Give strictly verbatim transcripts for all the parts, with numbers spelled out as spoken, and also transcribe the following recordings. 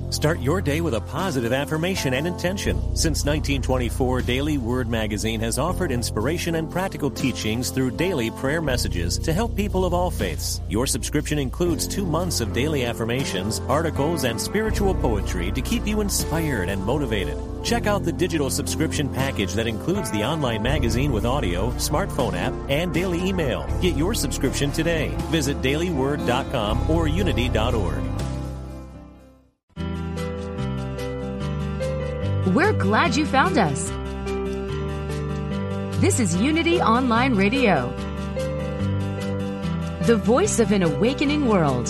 Start your day with a positive affirmation and intention. Since nineteen twenty-four, Daily Word Magazine has offered inspiration and practical teachings through daily prayer messages to help people of all faiths. Your subscription includes two months of daily affirmations, articles, and spiritual poetry to keep you inspired and motivated. Check out the digital subscription package that includes the online magazine with audio, smartphone app, and daily email. Get your subscription today. Visit daily word dot com or unity dot org. We're glad you found us. This is Unity Online Radio, the voice of an awakening world.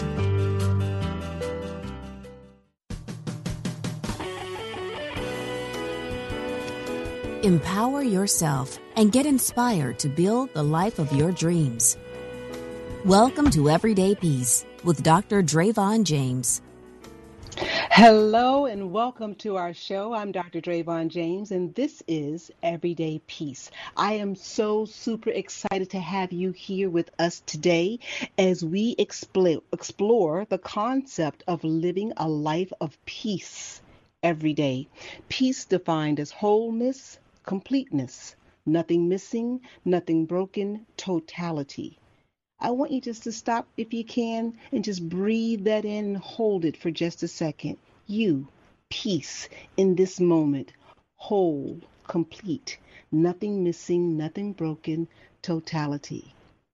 Empower yourself and get inspired to build the life of your dreams. Welcome to Everyday Peace with Doctor Drayvon James. Hello and welcome to our show. I'm Doctor Drayvon James and this is Everyday Peace. I am so super excited to have you here with us today as we expl- explore the concept of living a life of peace every day. Peace defined as wholeness, completeness, nothing missing, nothing broken, totality. I want you just to stop if you can and just breathe that in and hold it for just a second. You, peace in this moment, whole, complete, nothing missing, nothing broken, totality.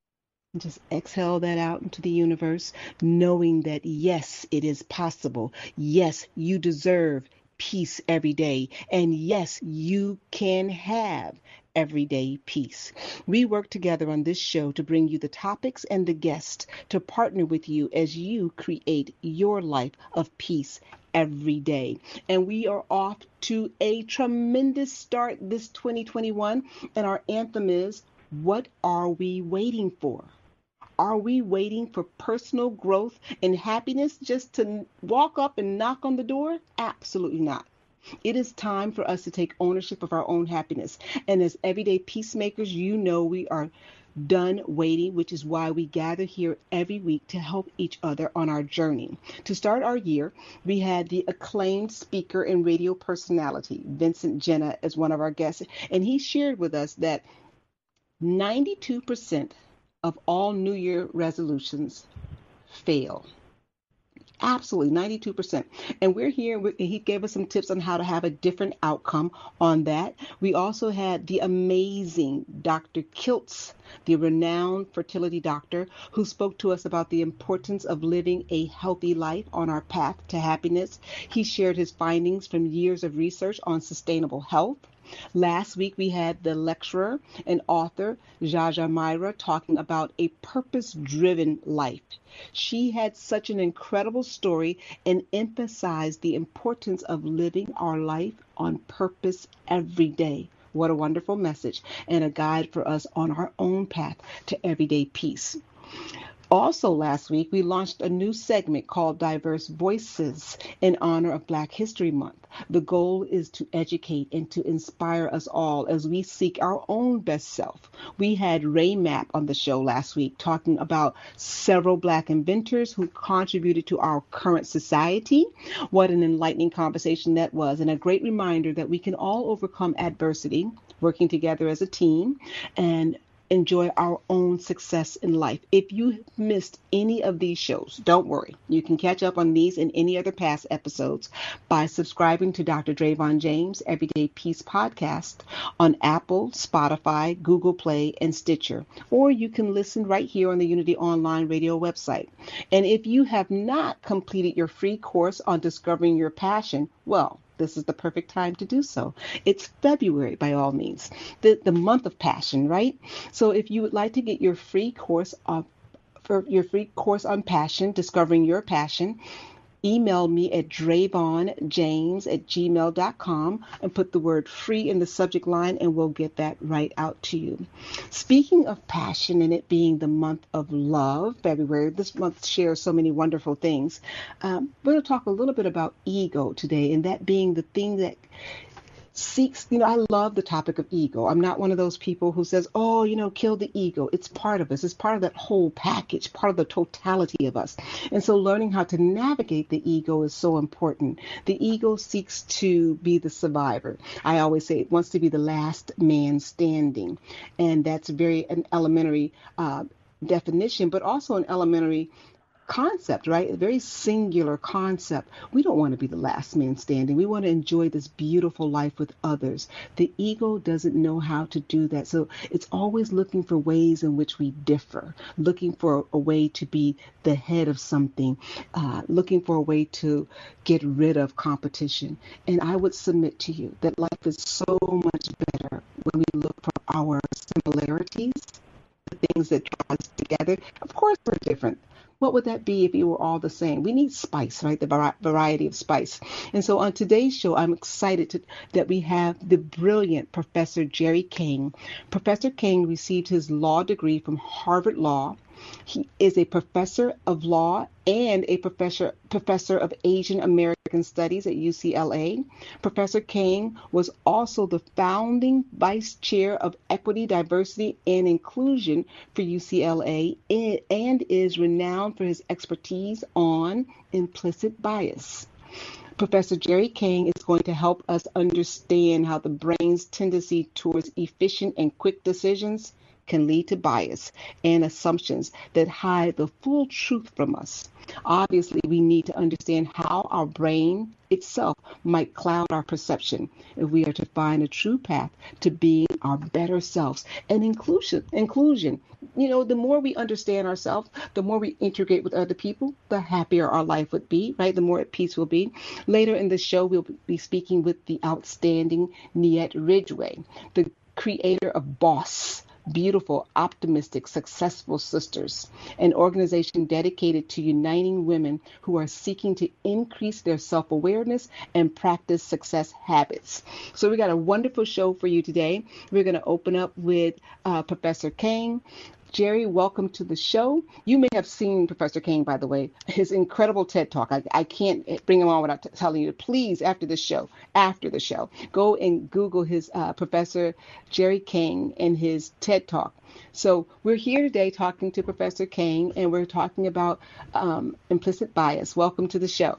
And just exhale that out into the universe, knowing that yes, it is possible. Yes, you deserve peace every day. And yes, you can have everyday peace. We work together on this show to bring you the topics and the guests to partner with you as you create your life of peace every day. And we are off to a tremendous start this twenty twenty-one. And our anthem is, what are we waiting for? Are we waiting for personal growth and happiness just to walk up and knock on the door? Absolutely not. It is time for us to take ownership of our own happiness. And as everyday peacemakers, you know we are done waiting, which is why we gather here every week to help each other on our journey. To start our year, we had the acclaimed speaker and radio personality, Vincent Genna, as one of our guests. And he shared with us that ninety-two percent of all New Year resolutions fail. Absolutely, ninety-two percent. And we're here, he gave us some tips on how to have a different outcome on that. We also had the amazing Doctor Kiltz, the renowned fertility doctor, who spoke to us about the importance of living a healthy life on our path to happiness. He shared his findings from years of research on sustainable health. Last week, we had the lecturer and author, Jaja Myra, talking about a purpose-driven life. She had such an incredible story and emphasized the importance of living our life on purpose every day. What a wonderful message and a guide for us on our own path to everyday peace. Also last week, we launched a new segment called Diverse Voices in honor of Black History Month. The goal is to educate and to inspire us all as we seek our own best self. We had Ray Mapp on the show last week talking about several Black inventors who contributed to our current society. What an enlightening conversation that was, and a great reminder that we can all overcome adversity, working together as a team, and enjoy our own success in life. If you missed any of these shows, don't worry. You can catch up on these and any other past episodes by subscribing to Doctor Drayvon James Everyday Peace Podcast on Apple, Spotify, Google Play, and Stitcher. Or you can listen right here on the Unity Online Radio website. And if you have not completed your free course on discovering your passion, well, this is the perfect time to do so. It's February, by all means, the, the month of passion, right? So if you would like to get your free course on, for your free course on passion, discovering your passion, email me at drayvonjames at gmail dot com and put the word free in the subject line and we'll get that right out to you. Speaking of passion and it being the month of love, February, this month shares so many wonderful things. Um, we're going to talk a little bit about ego today, and that being the thing that seeks, you know, I love the topic of ego. I'm not one of those people who says, oh, you know, kill the ego. It's part of us. It's part of that whole package, part of the totality of us. And so learning how to navigate the ego is so important. The ego seeks to be the survivor. I always say it wants to be the last man standing. And that's very an elementary uh, definition, but also an elementary concept, right? A very singular concept. We don't want to be the last man standing. We want to enjoy this beautiful life with others. The ego doesn't know how to do that. So it's always looking for ways in which we differ, looking for a way to be the head of something, uh, looking for a way to get rid of competition. And I would submit to you that life is so much better when we look for our similarities, the things that draw us together. Of course, we're different. What would that be if we were all the same? We need spice, right? The vari- variety of spice. And so on today's show, I'm excited to, that we have the brilliant Professor Jerry King. Professor King received his law degree from Harvard Law. He is a professor of law and a professor professor of Asian American Studies at U C L A. Professor King was also the founding vice chair of Equity, Diversity, and Inclusion for U C L A and is renowned for his expertise on implicit bias. Professor Jerry King is going to help us understand how the brain's tendency towards efficient and quick decisions can lead to bias and assumptions that hide the full truth from us. Obviously, we need to understand how our brain itself might cloud our perception if we are to find a true path to being our better selves. And inclusion, inclusion, you know, the more we understand ourselves, the more we integrate with other people, the happier our life would be, right? The more at peace we'll be. Later in the show, we'll be speaking with the outstanding Niet Ridgway, the creator of Boss, Beautiful, Optimistic, Successful Sisters, an organization dedicated to uniting women who are seeking to increase their self-awareness and practice success habits. So we got a wonderful show for you today. We're going to open up with uh, Professor King. Jerry, welcome to the show. You may have seen Professor King, by the way, his incredible TED Talk. I, I can't bring him on without t- telling you to please, after the show, after the show, go and Google his uh, Professor Jerry King and his TED Talk. So we're here today talking to Professor King, and we're talking about um, implicit bias. Welcome to the show.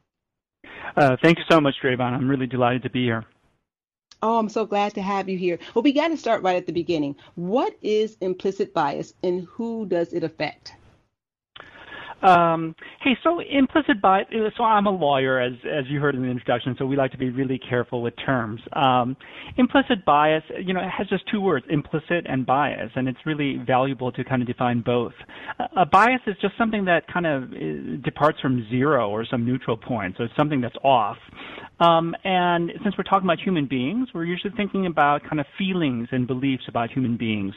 Uh, thank you so much, Trayvon. I'm really delighted to be here. Oh, I'm so glad to have you here. Well, we got to start right at the beginning. What is implicit bias and who does it affect? Um, hey, so implicit bias, so I'm a lawyer, as as you heard in the introduction, so we like to be really careful with terms. Um, implicit bias, you know, it has just two words, implicit and bias, and it's really valuable to kind of define both. A, a bias is just something that kind of is, departs from zero or some neutral point, so it's something that's off. Um, and since we're talking about human beings, we're usually thinking about kind of feelings and beliefs about human beings.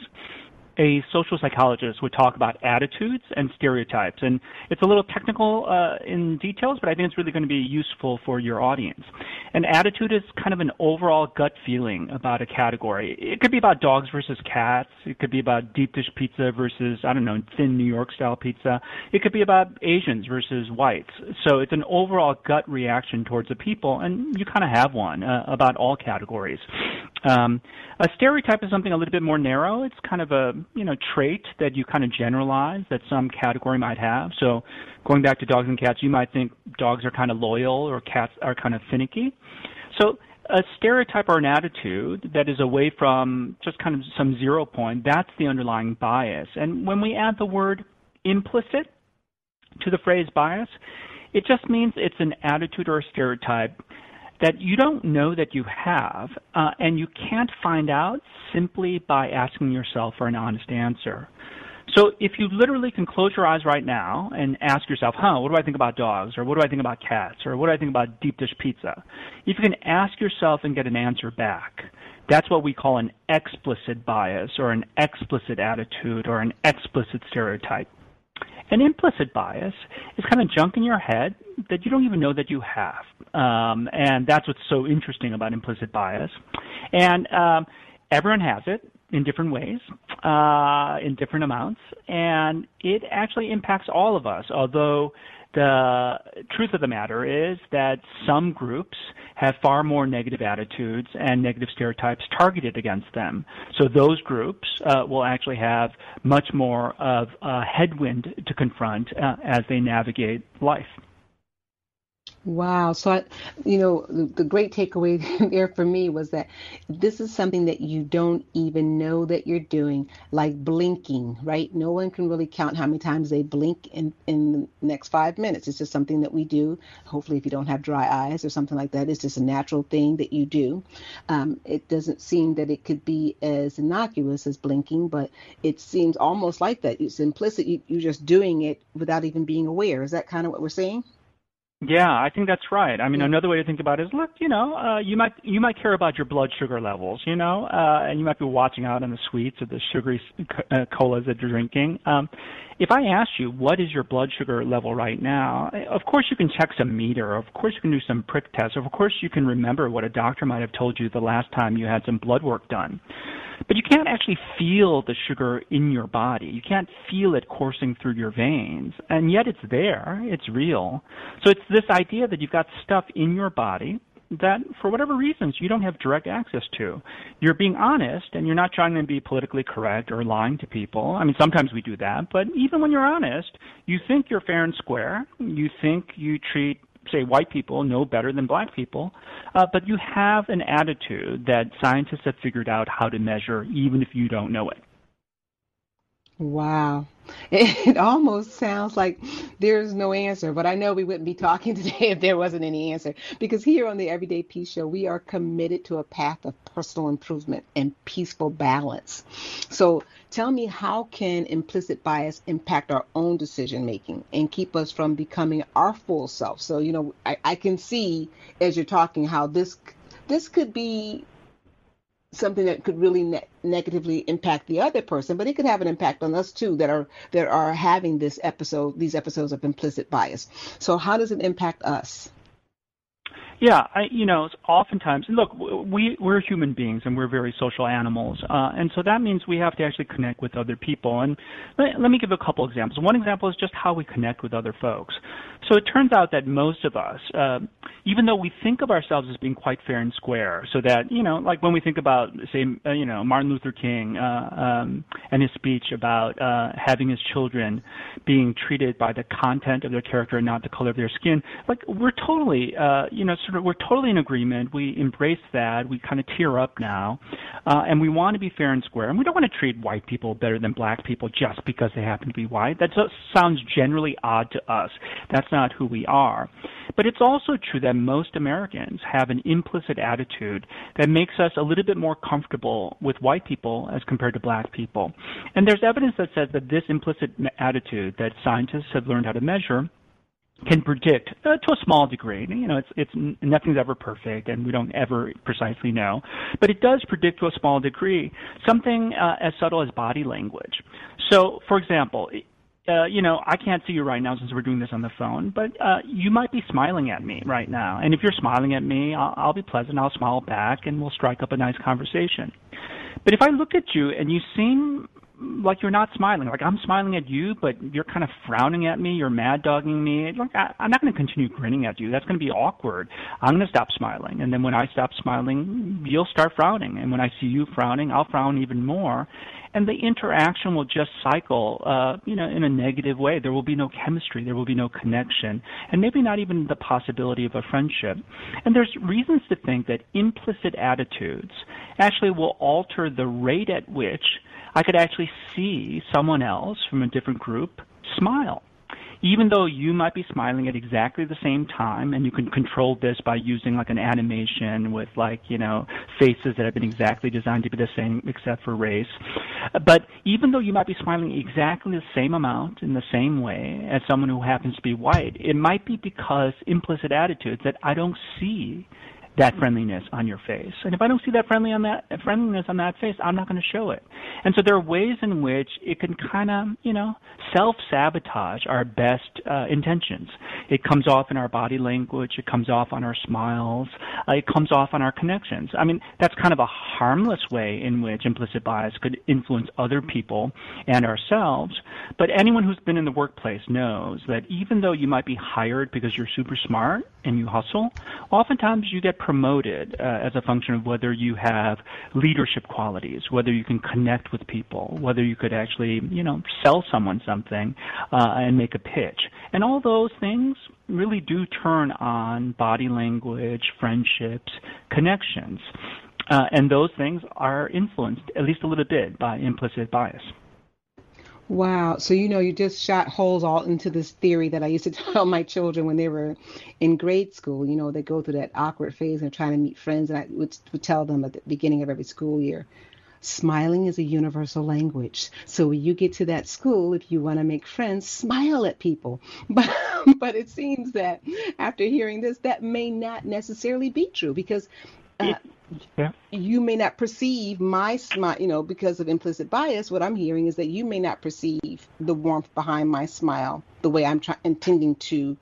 A social psychologist would talk about attitudes and stereotypes. And it's a little technical uh, in details, but I think it's really going to be useful for your audience. An attitude is kind of an overall gut feeling about a category. It could be about dogs versus cats. It could be about deep dish pizza versus, I don't know, thin New York style pizza. It could be about Asians versus whites. So it's an overall gut reaction towards the people, and you kind of have one uh, about all categories. Um, a stereotype is something a little bit more narrow. It's kind of a, you know, trait that you kind of generalize that some category might have. So going back to dogs and cats, you might think dogs are kind of loyal or cats are kind of finicky. So a stereotype or an attitude that is away from just kind of some zero point, that's the underlying bias. And when we add the word implicit to the phrase bias, it just means it's an attitude or a stereotype that you don't know that you have, uh, and you can't find out simply by asking yourself for an honest answer. So if you literally can close your eyes right now and ask yourself, huh, what do I think about dogs, or what do I think about cats, or what do I think about deep dish pizza? If you can ask yourself and get an answer back, that's what we call an explicit bias, or an explicit attitude, or an explicit stereotype. An implicit bias is kind of junk in your head that you don't even know that you have. Um, and that's what's so interesting about implicit bias. And um, everyone has it in different ways, uh, in different amounts, and it actually impacts all of us, although the truth of the matter is that some groups have far more negative attitudes and negative stereotypes targeted against them. So those groups uh, will actually have much more of a headwind to confront uh, as they navigate life. Wow. So, I, you know, the, the great takeaway there for me was that this is something that you don't even know that you're doing, like blinking, right? No one can really count how many times they blink in, in the next five minutes. It's just something that we do. Hopefully, if you don't have dry eyes or something like that, it's just a natural thing that you do. Um, it doesn't seem that it could be as innocuous as blinking, but it seems almost like that. It's implicit. You, you're just doing it without even being aware. Is that kind of what we're saying? Yeah, I think that's right. I mean, another way to think about it is, look, you know, uh, you might you might care about your blood sugar levels, you know, uh, and you might be watching out on the sweets or the sugary uh, colas that you're drinking. Um, if I asked you, what is your blood sugar level right now, of course you can check some meter. Of course you can do some prick tests. Of course you can remember what a doctor might have told you the last time you had some blood work done. But you can't actually feel the sugar in your body. You can't feel it coursing through your veins. And yet it's there. It's real. So it's this idea that you've got stuff in your body that, for whatever reasons, you don't have direct access to. You're being honest, and you're not trying to be politically correct or lying to people. I mean, sometimes we do that. But even when you're honest, you think you're fair and square. You think you treat, say, white people no better than black people, uh, but you have an attitude that scientists have figured out how to measure, even if you don't know it. Wow. It almost sounds like there's no answer, but I know we wouldn't be talking today if there wasn't any answer, because here on the Everyday Peace Show, we are committed to a path of personal improvement and peaceful balance. So tell me, how can implicit bias impact our own decision making and keep us from becoming our full self? So, you know, I, I can see as you're talking how this this could be something that could really ne- negatively impact the other person, but it could have an impact on us too that are that are having this episode, these episodes of implicit bias. So how does it impact us? Yeah, I, you know, oftentimes, look, we, we're human beings and we're very social animals. Uh, and so that means we have to actually connect with other people. And let, let me give a couple examples. One example is just how we connect with other folks. So it turns out that most of us, uh, even though we think of ourselves as being quite fair and square, so that, you know, like when we think about, say, uh, you know, Martin Luther King uh, um, and his speech about uh, having his children being treated by the content of their character and not the color of their skin, like we're totally, uh, you know, sort of, we're totally in agreement. We embrace that. We kind of tear up now, uh, and we want to be fair and square. And we don't want to treat white people better than black people just because they happen to be white. That sounds generally odd to us. That's not who we are. But it's also true that most Americans have an implicit attitude that makes us a little bit more comfortable with white people as compared to black people. And there's evidence that says that this implicit attitude that scientists have learned how to measure can predict uh, to a small degree. You know, it's it's nothing's ever perfect, and we don't ever precisely know, but it does predict to a small degree something uh, as subtle as body language. So, for example, Uh, you know, I can't see you right now since we're doing this on the phone, but uh, you might be smiling at me right now. And if you're smiling at me, I'll, I'll be pleasant. I'll smile back, and we'll strike up a nice conversation. But if I look at you and you seem like you're not smiling, like I'm smiling at you, but you're kind of frowning at me, you're mad-dogging me, like I, I'm not going to continue grinning at you. That's going to be awkward. I'm going to stop smiling. And then when I stop smiling, you'll start frowning. And when I see you frowning, I'll frown even more. And the interaction will just cycle, uh, you know, in a negative way. There will be no chemistry. There will be no connection, and maybe not even the possibility of a friendship. And there's reasons to think that implicit attitudes actually will alter the rate at which I could actually see someone else from a different group smile. Even though you might be smiling at exactly the same time, and you can control this by using like an animation with like, you know, faces that have been exactly designed to be the same except for race. But even though you might be smiling exactly the same amount in the same way as someone who happens to be white, it might be because implicit attitudes that I don't see that friendliness on your face. And if I don't see that friendly on that friendliness on that face, I'm not going to show it. And so there are ways in which it can kind of, you know, self-sabotage our best uh, intentions. It comes off in our body language. It comes off on our smiles. Uh, it comes off on our connections. I mean, that's kind of a harmless way in which implicit bias could influence other people and ourselves. But anyone who's been in the workplace knows that even though you might be hired because you're super smart and you hustle, oftentimes you get promoted uh, as a function of whether you have leadership qualities, whether you can connect with people, whether you could actually, you know, sell someone something uh, and make a pitch. And all those things really do turn on body language, friendships, connections. Uh, and those things are influenced at least a little bit by implicit bias. Wow. So, you know, you just shot holes all into this theory that I used to tell my children when they were in grade school. You know, they go through that awkward phase and trying to meet friends. And I would, would tell them at the beginning of every school year, smiling is a universal language. So when you get to that school, if you want to make friends, smile at people. But, but it seems that after hearing this, that may not necessarily be true because uh, yeah. you may not perceive my smile, you know, because of implicit bias. What I'm hearing is that you may not perceive the warmth behind my smile the way I'm try- intending to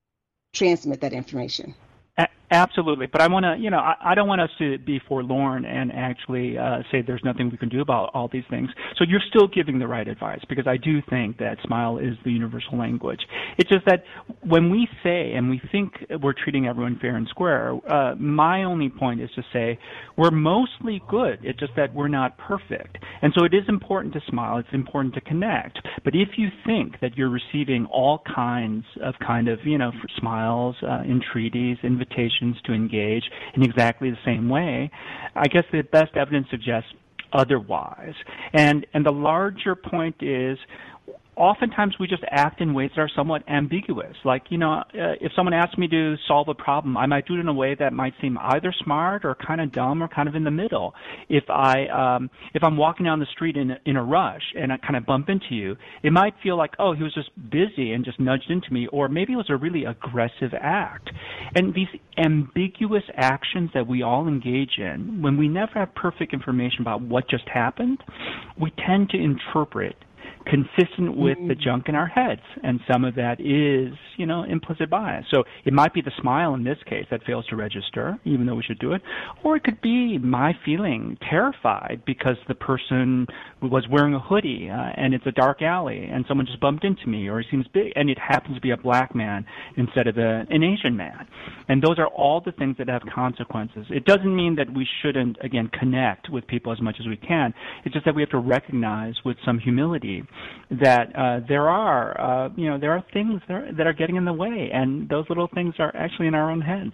transmit that information. Absolutely, but I want to, you know, I, I don't want us to be forlorn and actually uh, say there's nothing we can do about all these things. So you're still giving the right advice because I do think that smile is the universal language. It's just that when we say and we think we're treating everyone fair and square, uh, my only point is to say we're mostly good. It's just that we're not perfect. And so it is important to smile. It's important to connect. But if you think that you're receiving all kinds of kind of, you know, smiles, uh, entreaties, invitations, to engage in exactly the same way, I guess the best evidence suggests otherwise. And and the larger point is, oftentimes we just act in ways that are somewhat ambiguous. Like, you know, uh, if someone asks me to solve a problem, I might do it in a way that might seem either smart or kind of dumb or kind of in the middle. If I, um, if I'm walking down the street in, in a rush and I kind of bump into you, it might feel like, oh, he was just busy and just nudged into me, or maybe it was a really aggressive act. And these ambiguous actions that we all engage in, when we never have perfect information about what just happened, we tend to interpret consistent with the junk in our heads, and some of that is, you know, implicit bias. So it might be the smile in this case that fails to register, even though we should do it, or it could be my feeling terrified because the person was wearing a hoodie uh, and it's a dark alley and someone just bumped into me, or he seems big, and it happens to be a black man instead of a, an Asian man. And those are all the things that have consequences. It doesn't mean that we shouldn't, again, connect with people as much as we can. It's just that we have to recognize with some humility that uh, there are, uh, you know, there are things that are, that are getting in the way, and those little things are actually in our own heads.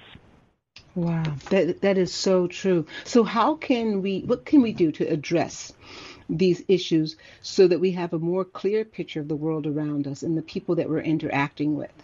Wow, that that is so true. So how can we, what can we do to address these issues so that we have a more clear picture of the world around us and the people that we're interacting with?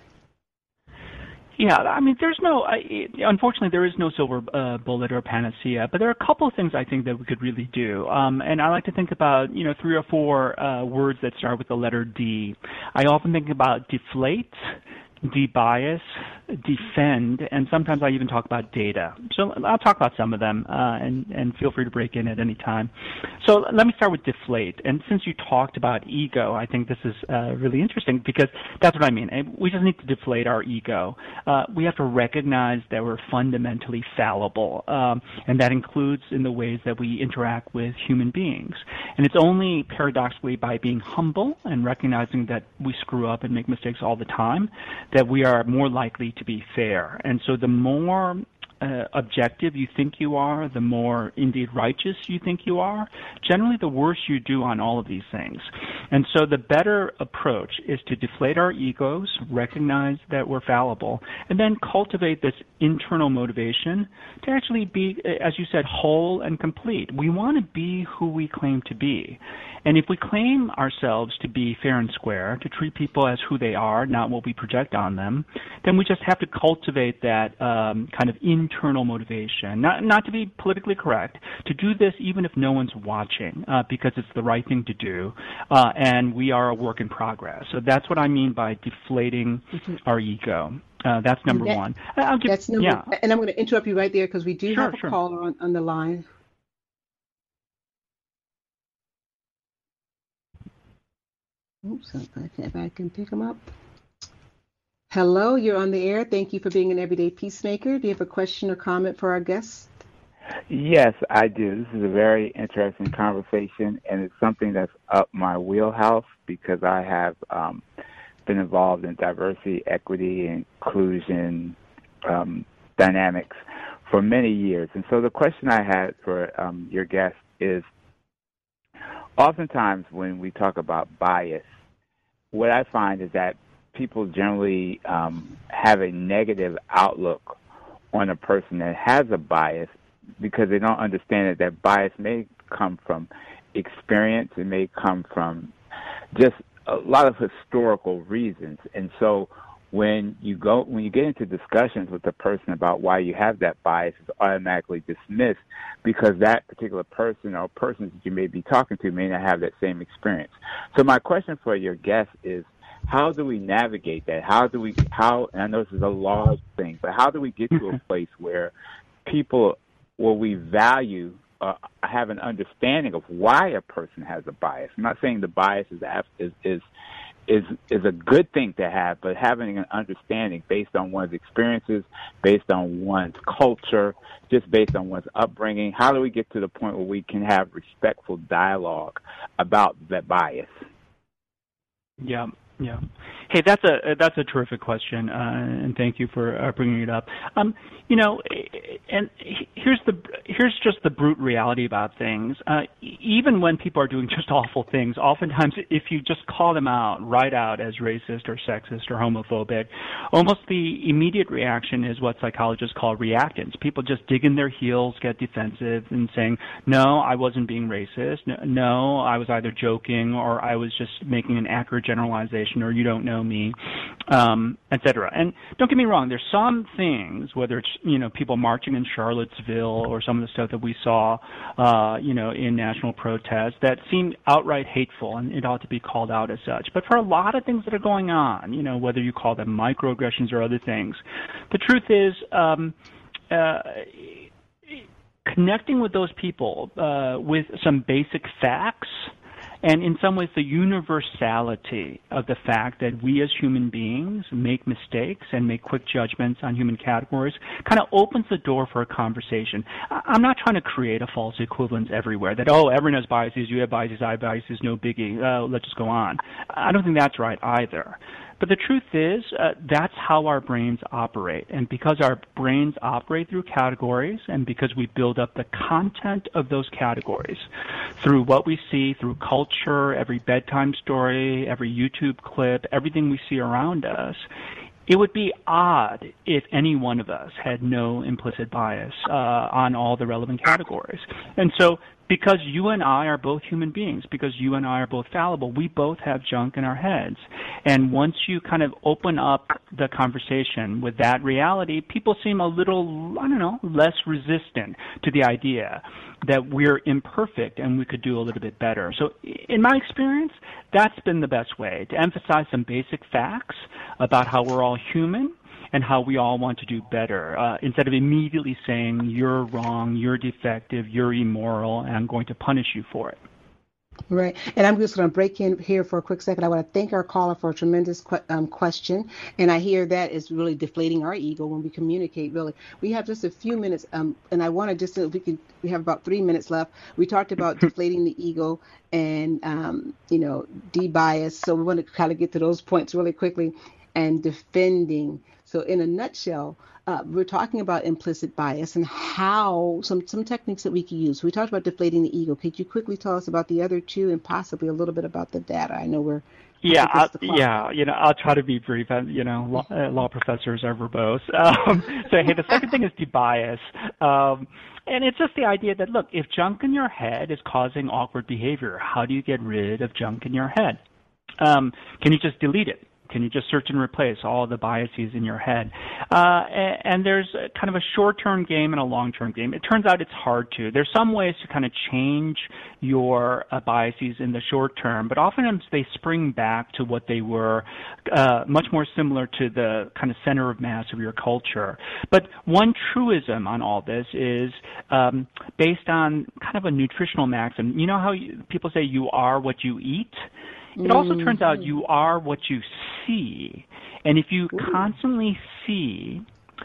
Yeah, I mean, there's no, I, unfortunately, there is no silver uh, bullet or panacea, but there are a couple of things I think that we could really do. Um, and I like to think about, you know, three or four uh, words that start with the letter D. I often think about deflate, debias, defend, and sometimes I even talk about data. So I'll talk about some of them, uh, and, and feel free to break in at any time. So let me start with deflate. And since you talked about ego, I think this is uh, really interesting because that's what I mean. We just need to deflate our ego. Uh, we have to recognize that we're fundamentally fallible, um, and that includes in the ways that we interact with human beings. And it's only paradoxically by being humble and recognizing that we screw up and make mistakes all the time that we are more likely to be fair. And so the more uh, objective you think you are, the more indeed righteous you think you are, generally the worse you do on all of these things. And so the better approach is to deflate our egos, recognize that we're fallible, and then cultivate this internal motivation to actually be, as you said, whole and complete. We want to be who we claim to be. And if we claim ourselves to be fair and square, to treat people as who they are, not what we project on them, then we just have to cultivate that um, kind of internal internal motivation, not not to be politically correct, to do this even if no one's watching, uh, because it's the right thing to do, uh, and we are a work in progress. So that's what I mean by deflating mm-hmm. our ego. Uh, that's number that, one. I'll give, that's number, yeah. And I'm going to interrupt you right there because we do sure, have a sure. caller on, on the line. Oops, if I can pick him up. Hello, you're on the air. Thank you for being an everyday peacemaker. Do you have a question or comment for our guests? Yes, I do. This is a very interesting conversation, and it's something that's up my wheelhouse because I have um, been involved in diversity, equity, and inclusion um, dynamics for many years. And so the question I had for um, your guest is, oftentimes when we talk about bias, what I find is that people generally um, have a negative outlook on a person that has a bias because they don't understand that that bias may come from experience. It may come from just a lot of historical reasons. And so when you go, when you get into discussions with the person about why you have that bias, it's automatically dismissed because that particular person or persons that you may be talking to may not have that same experience. So my question for your guest is, how do we navigate that? How do we, how, and I know this is a large thing, but how do we get to a place where people, where we value, uh, have an understanding of why a person has a bias? I'm not saying the bias is, is, is, is, is a good thing to have, but having an understanding based on one's experiences, based on one's culture, just based on one's upbringing. How do we get to the point where we can have respectful dialogue about that bias? Yeah. Yeah. Hey, that's a that's a terrific question, uh, and thank you for uh, bringing it up. Um, you know, and here's the here's just the brute reality about things. Uh, even when people are doing just awful things, oftentimes if you just call them out, right out as racist or sexist or homophobic, almost the immediate reaction is what psychologists call reactance. People just dig in their heels, get defensive, and saying, "No, I wasn't being racist. No, no I was either joking or I was just making an accurate generalization." Or you don't know me, um, et cetera. And don't get me wrong, there's some things, whether it's, you know, people marching in Charlottesville or some of the stuff that we saw, uh, you know, in national protests that seem outright hateful, and it ought to be called out as such. But for a lot of things that are going on, you know, whether you call them microaggressions or other things, the truth is, um, uh, connecting with those people uh, with some basic facts, and in some ways the universality of the fact that we as human beings make mistakes and make quick judgments on human categories kind of opens the door for a conversation. I'm not trying to create a false equivalence everywhere that, oh, everyone has biases, you have biases, I have biases, no biggie, uh, let's just go on. I don't think that's right either. But the truth is, uh, that's how our brains operate. And because our brains operate through categories, and because we build up the content of those categories through what we see, through culture, every bedtime story, every YouTube clip, everything we see around us, it would be odd if any one of us had no implicit bias uh, on all the relevant categories. And so because you and I are both human beings, because you and I are both fallible, we both have junk in our heads. And once you kind of open up the conversation with that reality, people seem a little, I don't know, less resistant to the idea that we're imperfect and we could do a little bit better. So in my experience, that's been the best way, to emphasize some basic facts about how we're all human and how we all want to do better, uh, instead of immediately saying, you're wrong, you're defective, you're immoral, and I'm going to punish you for it. Right. And I'm just going to break in here for a quick second. I want to thank our caller for a tremendous que- um, question. And I hear that is really deflating our ego when we communicate, really. We have just a few minutes, um, and I want to just, if we can, we have about three minutes left. We talked about deflating the ego and, um, you know, de-bias. So we want to kind of get to those points really quickly, and defending. So in a nutshell, uh, we're talking about implicit bias and how some, some techniques that we can use. We talked about deflating the ego. Could you quickly tell us about the other two and possibly a little bit about the data? I know we're yeah, I'll, yeah, you know, I'll try to be brief. You know, law, uh, law professors are verbose. Um, so hey, the second thing is de-bias. Um, And it's just the idea that, look, if junk in your head is causing awkward behavior, how do you get rid of junk in your head? Um, can you just delete it? Can you just search and replace all the biases in your head? Uh, and, and there's a, kind of a short-term game and a long-term game. It turns out it's hard to. There's some ways to kind of change your uh, biases in the short term, but oftentimes they spring back to what they were, uh, much more similar to the kind of center of mass of your culture. But one truism on all this is um, based on kind of a nutritional maxim. You know how you, people say you are what you eat? It also mm-hmm. turns out you are what you see. And if you Ooh. constantly see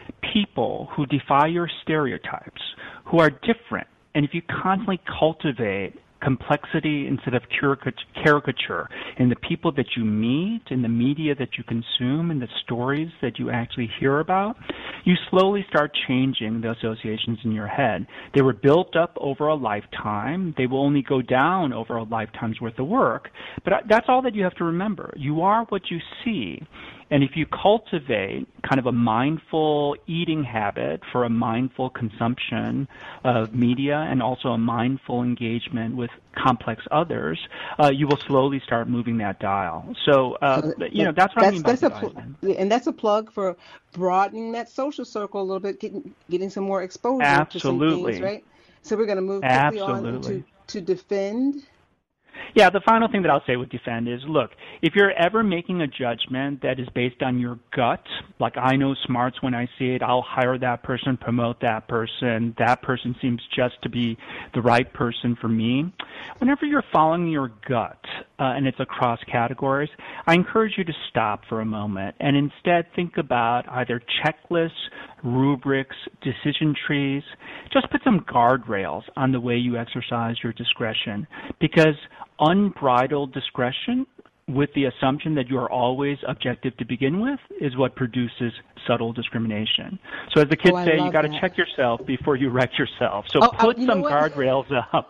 people who defy your stereotypes, who are different, and if you constantly cultivate complexity instead of caricature in the people that you meet, in the media that you consume, in the stories that you actually hear about, you slowly start changing the associations in your head. They were built up over a lifetime. They will only go down over a lifetime's worth of work. But that's all that you have to remember. You are what you see. And if you cultivate kind of a mindful eating habit for a mindful consumption of media and also a mindful engagement with complex others, uh, you will slowly start moving that dial. So, uh, so you know, that's what that's, I mean by that's a pl- And that's a plug for broadening that social circle a little bit, getting, getting some more exposure Absolutely. to some things, right? So we're going to move quickly Absolutely. on to, to defend. Yeah, the final thing that I'll say with defend is, look, if you're ever making a judgment that is based on your gut, like I know smarts when I see it, I'll hire that person, promote that person, that person seems just to be the right person for me. Whenever you're following your gut, uh, and it's across categories, I encourage you to stop for a moment and instead think about either checklists, rubrics, decision trees. Just put some guardrails on the way you exercise your discretion, because unbridled discretion with the assumption that you are always objective to begin with is what produces subtle discrimination. So as the kids oh, say, you got to that. check yourself before you wreck yourself. So oh, put uh, some guardrails up.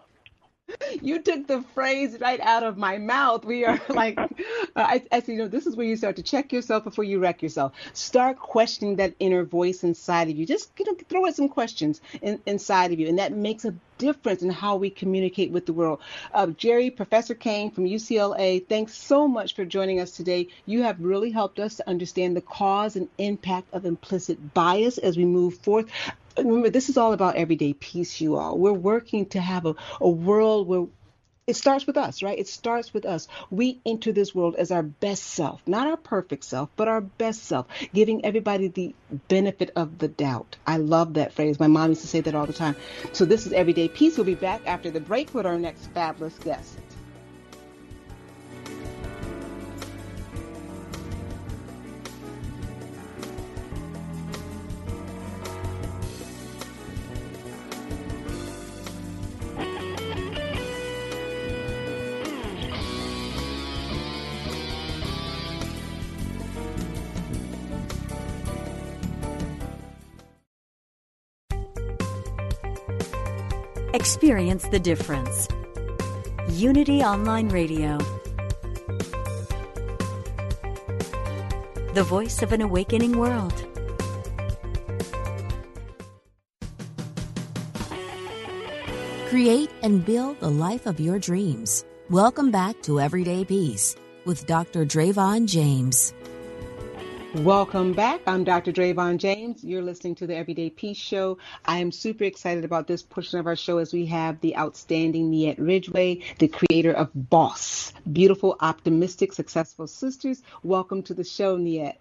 You took the phrase right out of my mouth. We are like, uh, I, I say, you know, this is where you start to check yourself before you wreck yourself. Start questioning that inner voice inside of you. Just you know, throw out some questions in, inside of you, and that makes a difference in how we communicate with the world. Uh, Jerry, Professor Kane from U C L A, thanks so much for joining us today. You have really helped us to understand the cause and impact of implicit bias as we move forth. Remember, this is all about everyday peace, you all. We're working to have a, a world where it starts with us, right? It starts with us. We enter this world as our best self, not our perfect self, but our best self, giving everybody the benefit of the doubt. I love that phrase. My mom used to say that all the time. So this is Everyday Peace. We'll be back after the break with our next fabulous guest. Experience the difference. Unity Online Radio. The voice of an awakening world. Create and build the life of your dreams. Welcome back to Everyday Peace with Doctor Drayvon James. Welcome back. I'm Doctor Drayvon James. You're listening to the Everyday Peace Show. I am super excited about this portion of our show as we have the outstanding Niette Ridgway, the creator of Boss, Beautiful, Optimistic, Successful Sisters. Welcome to the show, Niette.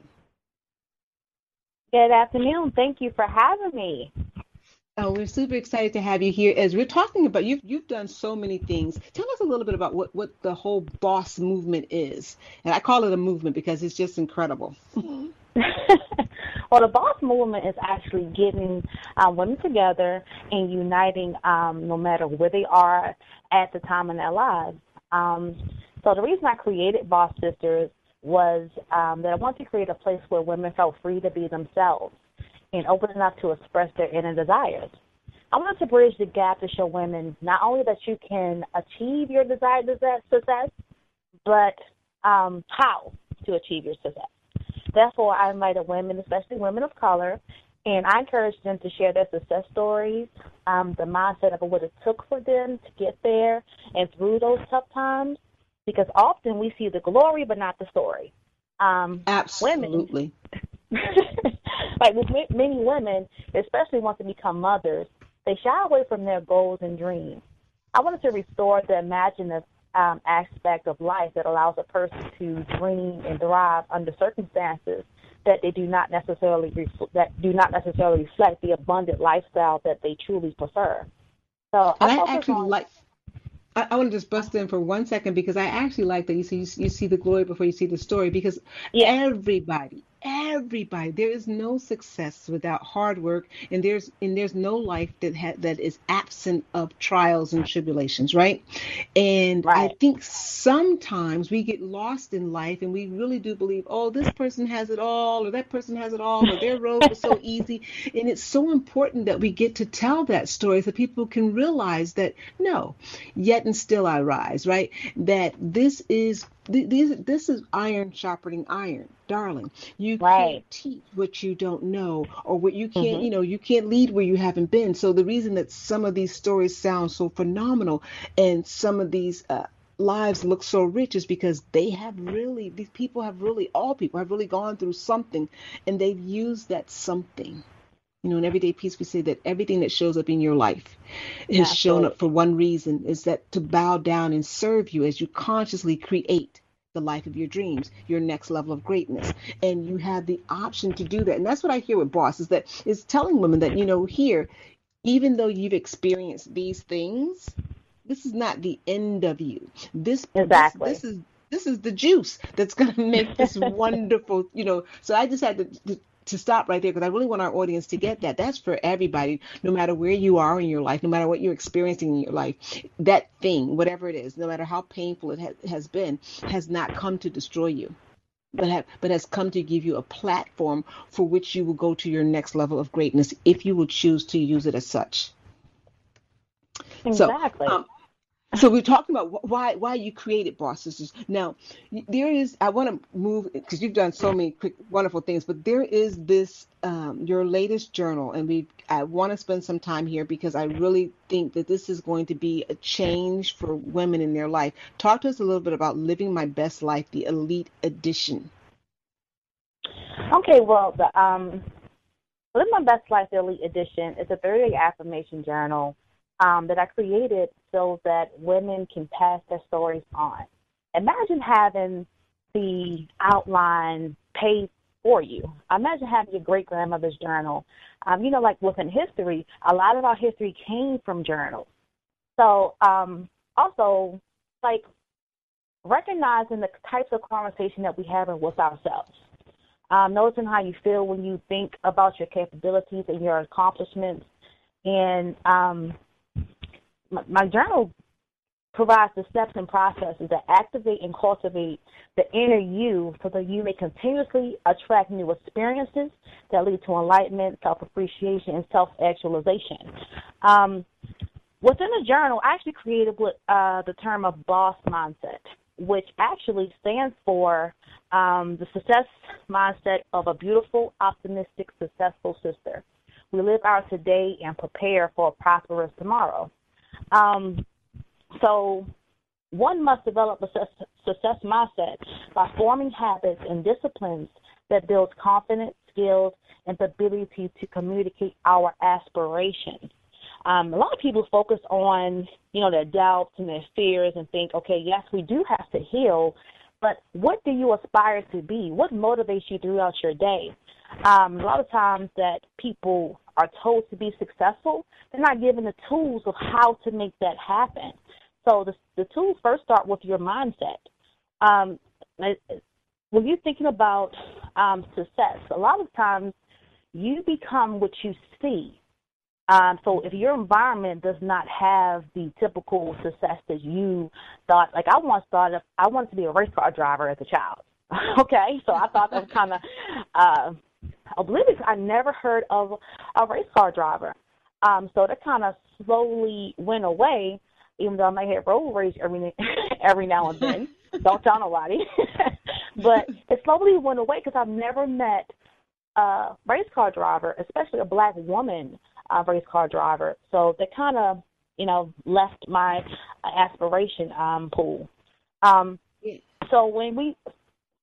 Good afternoon. Thank you for having me. Oh, we're super excited to have you here. As we're talking about, you've, you've done so many things. Tell us a little bit about what, what the whole Boss movement is. And I call it a movement because it's just incredible. Well, the Boss movement is actually getting uh, women together and uniting um, no matter where they are at the time in their lives. Um, so the reason I created Boss Sisters was um, that I wanted to create a place where women felt free to be themselves and open enough to express their inner desires. I wanted to bridge the gap to show women not only that you can achieve your desired success, but um, how to achieve your success. Therefore, I invited women, especially women of color, and I encouraged them to share their success stories, um, the mindset of what it took for them to get there and through those tough times, because often we see the glory but not the story. Um, Absolutely. Women, like with ma- many women, especially once they become mothers, they shy away from their goals and dreams. I wanted to restore the imaginative um, aspect of life that allows a person to dream and thrive under circumstances that they do not necessarily ref- that do not necessarily reflect the abundant lifestyle that they truly prefer. So And I I focus actually on like I, I want to just bust in for one second because I actually like that you see you see the glory before you see the story because yeah, everybody, everybody, there is no success without hard work, and there's and there's no life that ha that is absent of trials and tribulations, right? And I right. think sometimes we get lost in life and we really do believe, oh, this person has it all, or that person has it all, or their road was so easy. And it's so important that we get to tell that story so people can realize that no, yet and still I rise, right? That this is this, this is iron sharpening iron, darling. You Right. can't teach what you don't know, or what you can't, Mhm. you know, you can't lead where you haven't been. So the reason that some of these stories sound so phenomenal and some of these uh, lives look so rich is because they have really, these people have really, all people have really gone through something, and they've used that something. You know, in Everyday Peace, we say that everything that shows up in your life has shown up for Absolutely. one reason, is that to bow down and serve you as you consciously create the life of your dreams, your next level of greatness. And you have the option to do that. And that's what I hear with Boss is that is telling women that, you know, here, even though you've experienced these things, this is not the end of you. This this Exactly. this is this is the juice that's going to make this wonderful, you know. So I just had to, to to stop right there because I really want our audience to get that. That's for everybody, no matter where you are in your life, no matter what you're experiencing in your life. That thing, whatever it is, no matter how painful it ha- has been, has not come to destroy you, but have, but has come to give you a platform for which you will go to your next level of greatness if you will choose to use it as such. So, Exactly. um, so we're talking about wh- why why you created Boss Sisters. Now, y- there is I want to move because you've done so many quick wonderful things, but there is this um, your latest journal, and we I want to spend some time here because I really think that this is going to be a change for women in their life. Talk to us a little bit about Living My Best Life, the Elite Edition. Okay. Well, the um, Live My Best Life Elite Edition is a thirty-day affirmation journal um, that I created so that women can pass their stories on. Imagine having the outline paid for you. Imagine having your great grandmother's journal. Um, you know, like within history, a lot of our history came from journals. So, um, also, like recognizing the types of conversation that we have with ourselves. Um, noticing how you feel when you think about your capabilities and your accomplishments. And um, my, my journal provides the steps and processes that activate and cultivate the inner you so that you may continuously attract new experiences that lead to enlightenment, self-appreciation, and self-actualization. Um, within the journal, I actually created what, uh, the term of boss mindset, which actually stands for um, the success mindset of a beautiful, optimistic, successful sister. We live our today and prepare for a prosperous tomorrow. Um, so one must develop a success, success mindset by forming habits and disciplines that builds confidence, skills, and the ability to communicate our aspirations. Um, a lot of people focus on, you know, their doubts and their fears and think, okay, yes, we do have to heal, but what do you aspire to be? What motivates you throughout your day? Um, a lot of times that people are told to be successful, they're not given the tools of how to make that happen. So the, the tools first start with your mindset. Um, when you're thinking about um, success, a lot of times you become what you see. Um, so if your environment does not have the typical success that you thought, like I once thought, of, I wanted to be a race car driver as a child. Okay, so I thought that was kind of uh, oblivious. I never heard of a race car driver. Um, so that kind of slowly went away, even though I may have road rage every every now and then. Don't tell nobody. But it slowly went away because I've never met a race car driver, especially a black woman uh, race car driver. So that kind of, you know, left my uh, aspiration um, pool. Um, so when we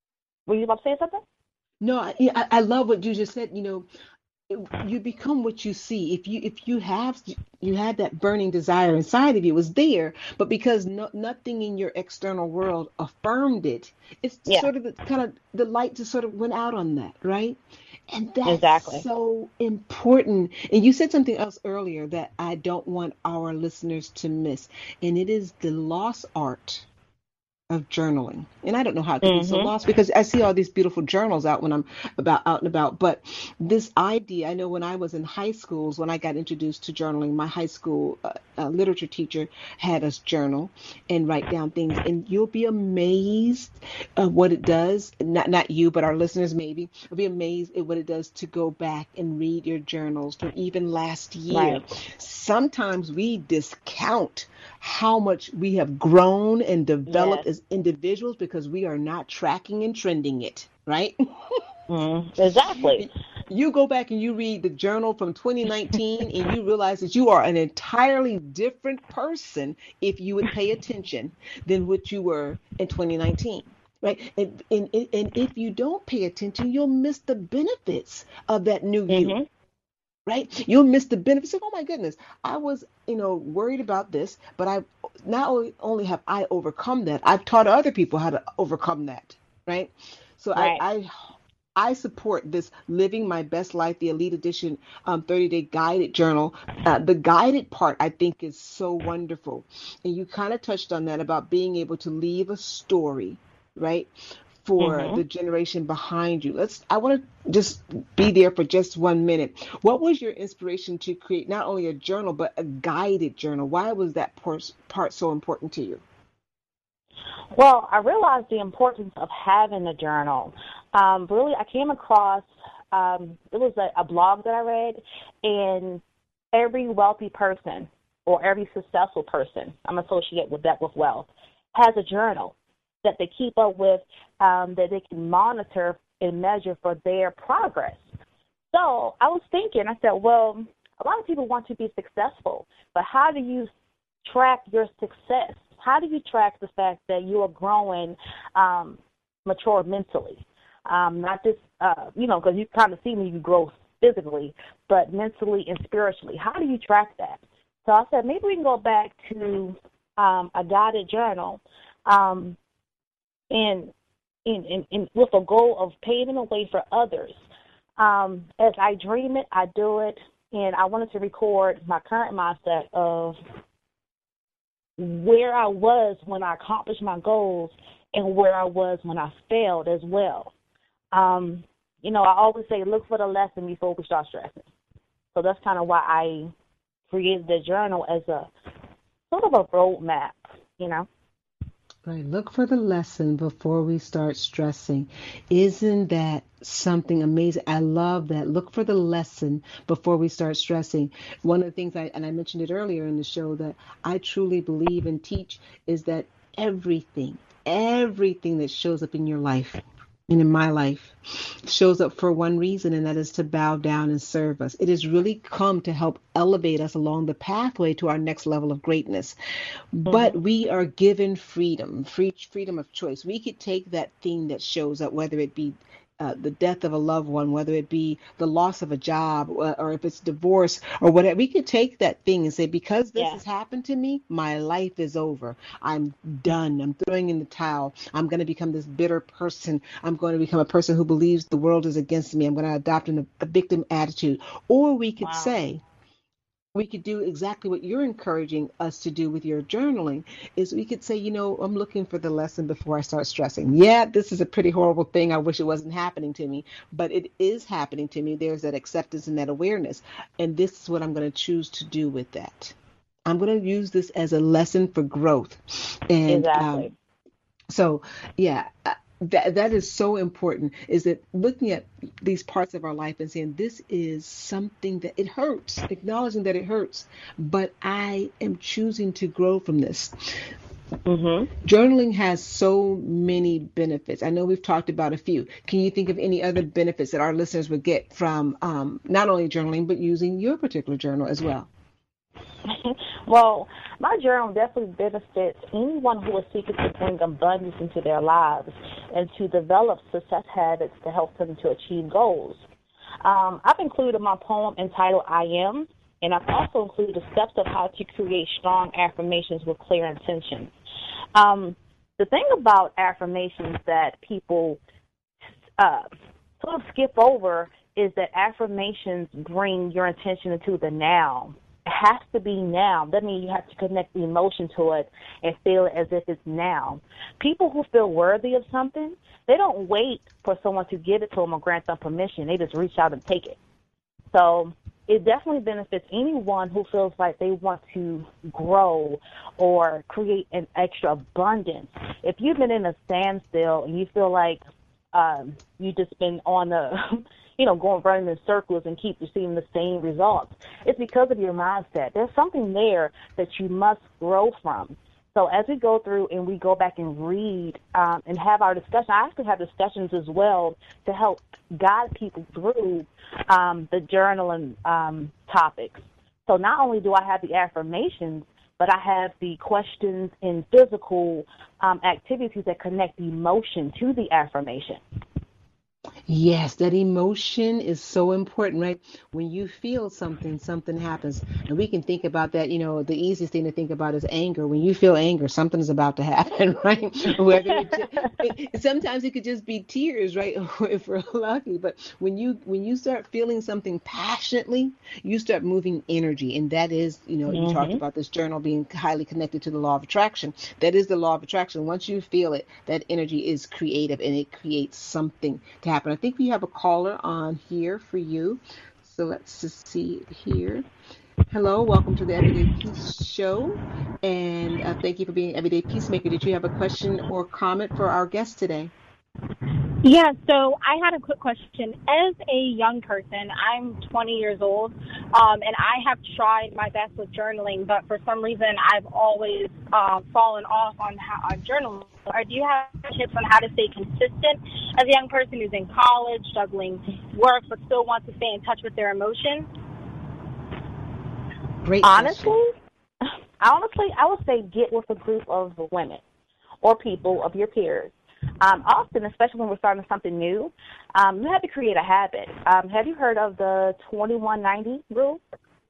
Were you about to say something? No, I, yeah, I I love what you just said. You know, you become what you see. If you if you have you had that burning desire inside of you, it was there, but because no, nothing in your external world affirmed it, it's Yeah, sort of the kind of the light just sort of went out on that, right? And that's exactly. so important. And you said something else earlier that I don't want our listeners to miss, and it is the lost art of journaling. And I don't know how it could be so Mhm. lost because I see all these beautiful journals out when I'm about out and about. But this idea, I know when I was in high schools, when I got introduced to journaling, my high school uh, uh, literature teacher had us journal and write down things. And you'll be amazed at what it does. Not not you, but our listeners maybe will be amazed at what it does to go back and read your journals from even last year. Right. Sometimes we discount how much we have grown and developed Yes. as individuals because we are not tracking and trending it, right? Mm, exactly. You go back and you read the journal from twenty nineteen and you realize that you are an entirely different person if you would pay attention than what you were in twenty nineteen. Right. And, and, and if you don't pay attention, you'll miss the benefits of that new you, Mhm. right? You'll miss the benefits of, oh my goodness, I was, you know, worried about this, but I not only, only have I overcome that, I've taught other people how to overcome that, right? So I, Right. I, I support this Living My Best Life, the Elite Edition um, thirty day guided journal. Uh, the guided part, I think, is so wonderful. And you kind of touched on that about being able to leave a story, right? For Mhm. the generation behind you. Let's I want to just be there for just one minute. What was your inspiration to create not only a journal but a guided journal? Why was that part, part so important to you? Well, I realized the importance of having a journal. Um, really, I came across um, it was a, a blog that I read, and every wealthy person or every successful person, I'm associated with that with wealth, has a journal that they keep up with, um, that they can monitor and measure for their progress. So I was thinking, I said, well, a lot of people want to be successful, but how do you track your success? How do you track the fact that you are growing um, mature mentally? Um, not just, uh, you know, because you kind of see me, you grow physically, but mentally and spiritually. How do you track that? So I said, maybe we can go back to um, a guided journal um, and, and, and, and with a goal of paving the way for others. Um, as I dream it, I do it, and I wanted to record my current mindset of where I was when I accomplished my goals and where I was when I failed as well. Um, you know, I always say look for the lesson before we start stressing. So that's kind of why I created the journal as a sort of a roadmap, you know. Right. Look for the lesson before we start stressing. Isn't that something amazing? I love that. Look for the lesson before we start stressing. One of the things I, and I mentioned it earlier in the show, that I truly believe and teach is that everything, everything that shows up in your life and in my life shows up for one reason, and that is to bow down and serve us. It has really come to help elevate us along the pathway to our next level of greatness. But Mhm. we are given freedom, free freedom of choice. We could take that thing that shows up, whether it be uh, the death of a loved one, whether it be the loss of a job, or, or if it's divorce or whatever. We could take that thing and say, because this Yeah. has happened to me, my life is over. I'm done. I'm throwing in the towel. I'm going to become this bitter person. I'm going to become a person who believes the world is against me. I'm going to adopt an, a victim attitude. Or we could Wow. say, we could do exactly what you're encouraging us to do with your journaling, is we could say, you know, I'm looking for the lesson before I start stressing. Yeah, this is a pretty horrible thing. I wish it wasn't happening to me, but it is happening to me. There's that acceptance and that awareness. And this is what I'm going to choose to do with that. I'm going to use this as a lesson for growth. And um, Exactly. so, yeah, uh, that that is so important. Is that looking at these parts of our life and saying this is something that it hurts, acknowledging that it hurts, but I am choosing to grow from this. Mhm. Journaling has so many benefits. I know we've talked about a few. Can you think of any other benefits that our listeners would get from um, not only journaling but using your particular journal as well? Well, my journal definitely benefits anyone who is seeking to bring abundance into their lives and to develop success habits to help them to achieve goals. Um, I've included my poem entitled I Am, and I've also included the steps of how to create strong affirmations with clear intention. Um, the thing about affirmations that people uh, sort of skip over is that affirmations bring your intention into the now. It has to be now. That means you have to connect the emotion to it and feel it as if it's now. People who feel worthy of something, they don't wait for someone to give it to them or grant them permission. They just reach out and take it. So it definitely benefits anyone who feels like they want to grow or create an extra abundance. If you've been in a standstill and you feel like um, you've just been on the you know, going running in circles and keep receiving the same results. It's because of your mindset. There's something there that you must grow from. So as we go through and we go back and read um, and have our discussion, I actually have discussions as well to help guide people through um, the journaling um, topics. So not only do I have the affirmations, but I have the questions and physical um, activities that connect the emotion to the affirmation. Yes, that emotion is so important, right? When you feel something, something happens. And we can think about that, you know, the easiest thing to think about is anger. When you feel anger, something's about to happen, right? Whether it just, it, sometimes it could just be tears, right? If we're lucky. But when you when you start feeling something passionately, you start moving energy. And that is, you know, mm-hmm. you talked about this journal being highly connected to the law of attraction. That is the law of attraction. Once you feel it, that energy is creative and it creates something to happen. I think we have a caller on here for you. So let's just see it here. Hello, welcome to the Everyday Peace Show. And uh, thank you for being an Everyday Peacemaker. Did you have a question or comment for our guest today? Yeah, so I had a quick question. As a young person, I'm twenty years old, um, and I have tried my best with journaling, but for some reason I've always uh, fallen off on how on journaling. Or do you have tips on how to stay consistent as a young person who's in college, juggling work, but still wants to stay in touch with their emotions? Great. Honestly, honestly, I would say get with a group of women or people of your peers. Um, often, especially when we're starting something new, um, you have to create a habit. Um, have you heard of the twenty-one ninety rule?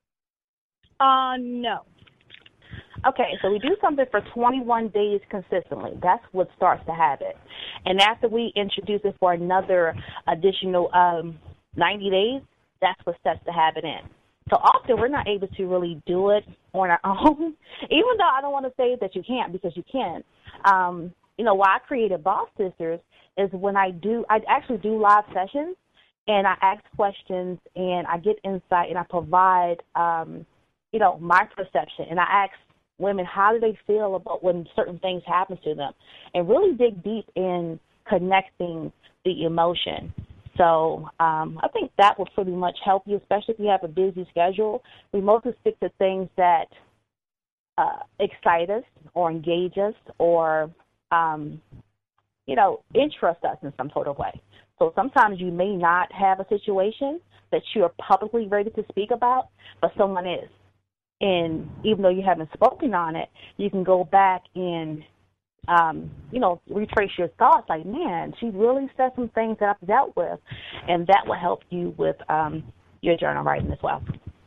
Uh, no. Okay, so we do something for twenty-one days consistently. That's what starts the habit. And after we introduce it for another additional um, ninety days, that's what sets the habit in. So often we're not able to really do it on our own, even though I don't want to say that you can't, because you can. Um, you know, why I created Boss Sisters is when I do, I actually do live sessions, and I ask questions, and I get insight, and I provide, um, you know, my perception, and I ask women how do they feel about when certain things happen to them, and really dig deep in connecting the emotion. So um, I think that will pretty much help you, especially if you have a busy schedule. We mostly stick to things that uh, excite us or engage us or, um, you know, interest us in some sort of way. So sometimes you may not have a situation that you're publicly ready to speak about, but someone is. And even though you haven't spoken on it, you can go back and, um, you know, retrace your thoughts like, man, she really said some things that I've dealt with. And that will help you with um, your journal writing as well.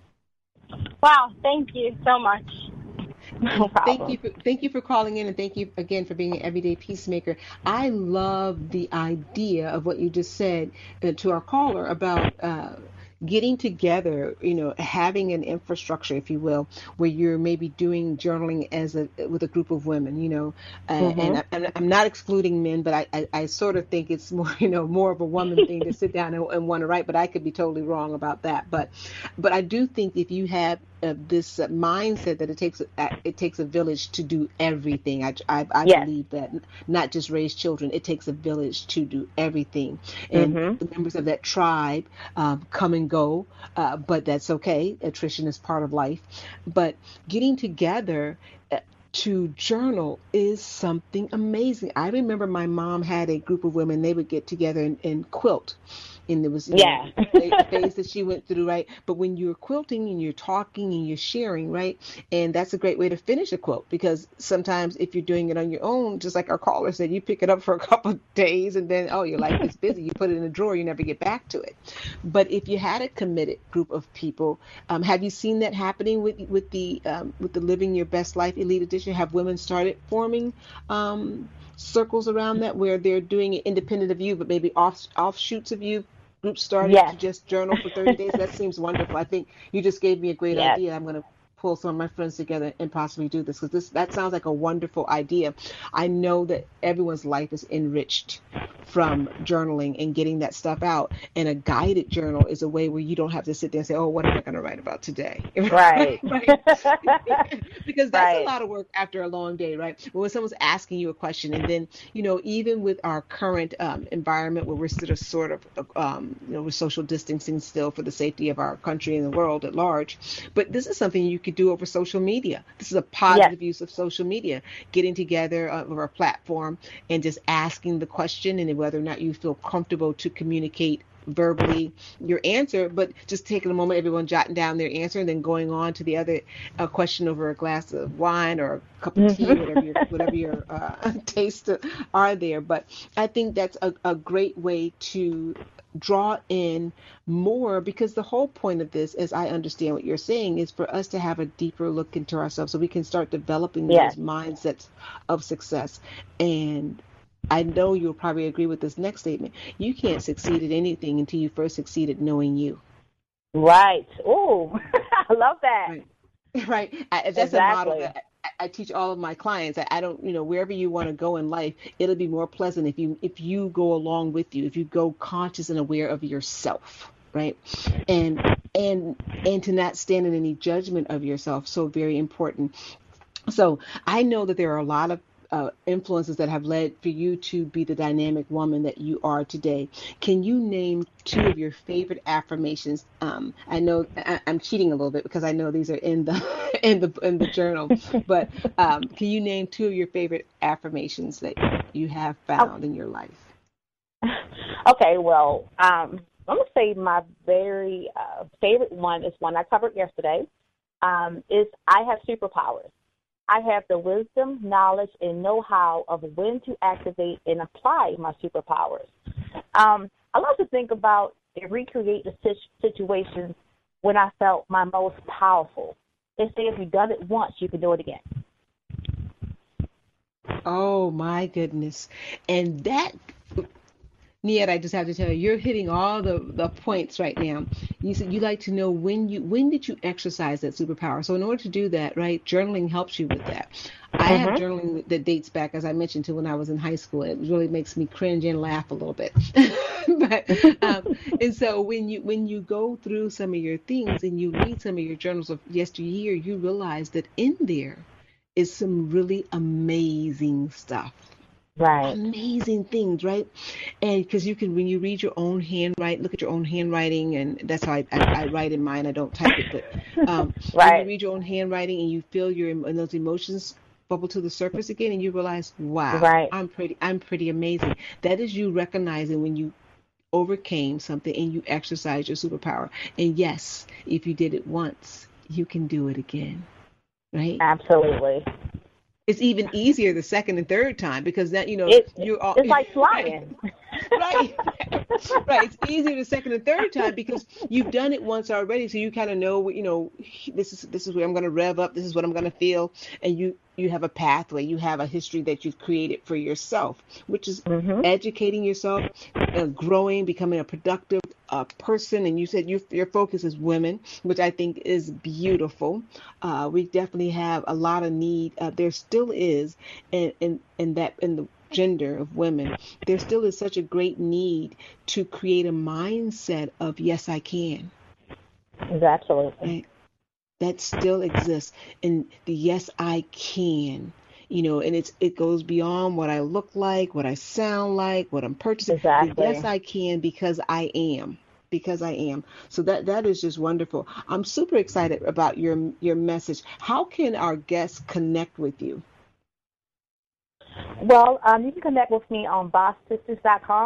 Wow, thank you so much. No problem. Thank you for, thank you for calling in, and thank you again for being an everyday peacemaker. I love the idea of what you just said uh, to our caller about uh, getting together, you know, having an infrastructure, if you will, where you're maybe doing journaling as a with a group of women, you know, uh, mm-hmm. and I, I'm not excluding men, but I, I, I sort of think it's more, you know, more of a woman thing to sit down and, and want to write, but I could be totally wrong about that. But, but I do think if you have uh, this uh, mindset that it takes uh, it takes a village to do everything, I, I, I yes. believe that, not just raise children, it takes a village to do everything, and mm-hmm. the members of that tribe um, come and go, uh, but that's okay. Attrition is part of life. But getting together uh, to journal is something amazing. I remember my mom had a group of women. They would get together and, and quilt. and there was, you Yeah. know, the phase that she went through, right? But when you're quilting and you're talking and you're sharing, right? And that's a great way to finish a quilt, because sometimes if you're doing it on your own, just like our caller said, you pick it up for a couple of days and then, oh, your life is busy. You put it in a drawer, you never get back to it. But if you had a committed group of people, um, have you seen that happening with with the um, with the Living Your Best Life Elite Edition? Have women started forming um, circles around that where they're doing it independent of you, but maybe off offshoots of you? Groups started Yes. to just journal for thirty days. That seems wonderful. I think you just gave me a great Yes. idea. I'm going to pull some of my friends together and possibly do this, because this that sounds like a wonderful idea. I know that everyone's life is enriched from journaling and getting that stuff out, and a guided journal is a way where you don't have to sit there and say, oh, what am I going to write about today? Right. Right. Because that's Right. a lot of work after a long day, right? When someone's asking you a question, and then, you know, even with our current um, environment where we're sort of sort of um, you know, we're social distancing still for the safety of our country and the world at large, but this is something you could do over social media. This is a positive Yes. use of social media, getting together uh, over a platform and just asking the question, and whether or not you feel comfortable to communicate verbally your answer, but just taking a moment, everyone jotting down their answer, and then going on to the other uh, question over a glass of wine or a cup of tea, whatever your whatever your uh, tastes are there. But I think that's a, a great way to draw in more, because the whole point of this, as I understand what you're saying, is for us to have a deeper look into ourselves so we can start developing Yes. those mindsets of success. And I know you'll probably agree with this next statement. You can't succeed at anything until you first succeed at knowing you. Right. Ooh, I love that. Right. Right. I, that's a model Exactly. that I, I teach all of my clients. I, I don't, you know, wherever you want to go in life, it'll be more pleasant if you if you go along with you, if you go conscious and aware of yourself, right? And and and to not stand in any judgment of yourself. So very important. So I know that there are a lot of uh, influences that have led for you to be the dynamic woman that you are today. Can you name two of your favorite affirmations? Um, I know I, I'm cheating a little bit because I know these are in the in the in the journal, but um, can you name two of your favorite affirmations that you have found in your life? Okay, well, um, I'm going to say my very uh, favorite one is one I covered yesterday. Um, is I have superpowers. I have the wisdom, knowledge, and know-how of when to activate and apply my superpowers. Um, I love to think about and recreate the situations when I felt my most powerful. They say if you've done it once, you can do it again. Oh my goodness. And that, Niet, I just have to tell you, you're hitting all the, the points right now. You said you like to know when you when did you exercise that superpower. So in order to do that, right, journaling helps you with that. I have Mhm. journaling that dates back, as I mentioned, to when I was in high school. It really makes me cringe and laugh a little bit. But um, and so when you when you go through some of your things and you read some of your journals of yesteryear, you realize that in there is some really amazing stuff. Right. Amazing things, right? And because you can, when you read your own handwriting, look at your own handwriting, and that's how I, I, I write in mine. I don't type it, but um, when you Right. read your own handwriting and you feel your and those emotions bubble to the surface again, and you realize, wow, Right. I'm pretty, I'm pretty amazing. That is you recognizing when you overcame something and you exercise your superpower. And yes, if you did it once, you can do it again, right? Absolutely. It's even easier the second and third time because that, you know, It, you're all it's like flying. right. Right. It's easier the second and third time because you've done it once already. So you kind of know, you know, this is this is where I'm going to rev up. This is what I'm going to feel. And you you have a pathway. You have a history that you've created for yourself, which is Mhm. educating yourself, uh, growing, becoming a productive uh, person. And you said your your focus is women, which I think is beautiful. Uh, we definitely have a lot of need. Uh, there still is, in in, in that in the gender of women, there still is such a great need to create a mindset of yes, I can. Absolutely. Right? That still exists, and the yes, I can. You know, and it's it goes beyond what I look like, what I sound like, what I'm purchasing. The Exactly. yes, I can because I am. Because I am. So that that is just wonderful. I'm super excited about your your message. How can our guests connect with you? Well, um, you can connect with me on boss sisters dot com.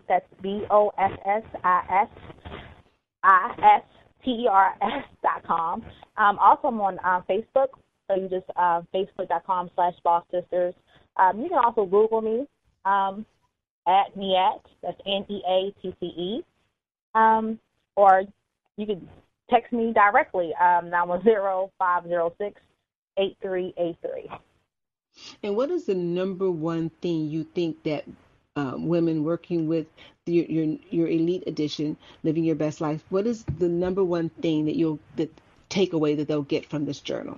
That's B O S S I S I S T E R S dot com. Um, also, I'm on um, Facebook, so you just uh, facebook.com slash Boss Sisters. Um, you can also Google me um, at Neat, that's N E A T C E, um, or you can text me directly, um, nine one zero, five zero six, eight three eight three. And what is the number one thing you think that um, women working with your, your your Elite Edition, Living Your Best Life, what is the number one thing that you'll the takeaway that they'll get from this journal?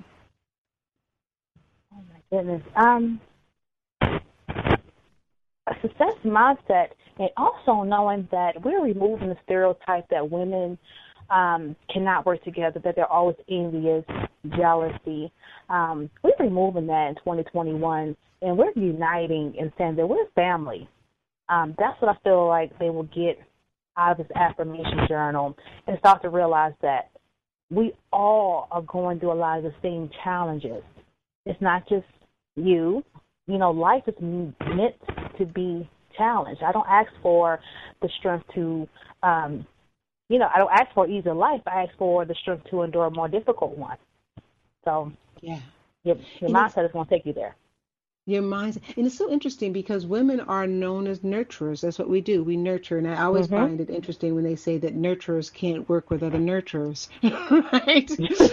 Oh my goodness, um, a success mindset, and also knowing that we're removing the stereotype that women um, cannot work together, that they're always envious, jealousy. Um, we're removing that in twenty twenty-one, and we're uniting and saying that we're family. Um, that's what I feel like they will get out of this affirmation journal, and start to realize that we all are going through a lot of the same challenges. It's not just you. You know, life is meant to be challenged. I don't ask for the strength to, um, you know, I don't ask for easier life. I ask for the strength to endure a more difficult one. So, yeah, your, your mindset is going to take you there. Your mindset. And it's so interesting because women are known as nurturers. That's what we do. We nurture. And I always mm-hmm. find it interesting when they say that nurturers can't work with other nurturers. Right?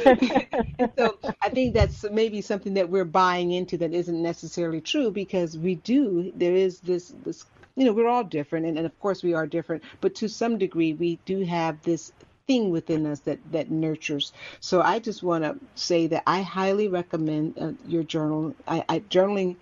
So I think that's maybe something that we're buying into that isn't necessarily true, because we do. There is this, this you know, we're all different. And, and of course we are different. But to some degree, we do have this thing within us that that nurtures. So I just want to say that I highly recommend uh, your journal. I, I journaling